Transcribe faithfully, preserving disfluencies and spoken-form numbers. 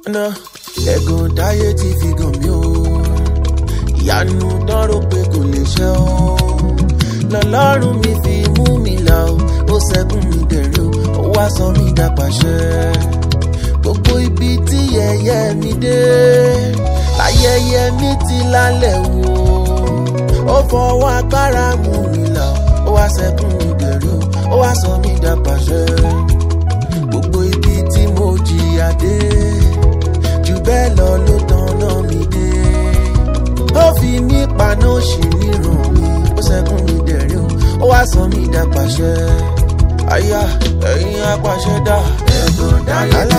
ná ẹ̀gàn dáyé ti fi gàn mí o ìyanu dánrò pé kò lè ṣẹ o lọ́lọ́run mi fi mú mi là o ó ṣẹ́gun mi dẹ̀rẹ́ o ó wá sọ mí dàpàṣẹ gbogbo ibi tí yẹ̀yẹ́ mi dé láyẹyẹ mi ti lálẹ́ wò ó fọwọ́ agbára mú mi là ó wá ṣẹ́gun mi dẹ̀rẹ́ o ó wá sọ mí dàpàṣẹ gbogbo ibi tí mo jìyà dé jù bẹ́ẹ̀ lọ ló tanná mi dé ó fi mí paná òṣì nírun mi ó ṣẹ́gun mi dẹ̀rẹ́ o ó wá sọ mí dàpàṣẹ àyà ẹ̀yin apàṣẹ dà ẹ̀gbọ́n dáyé.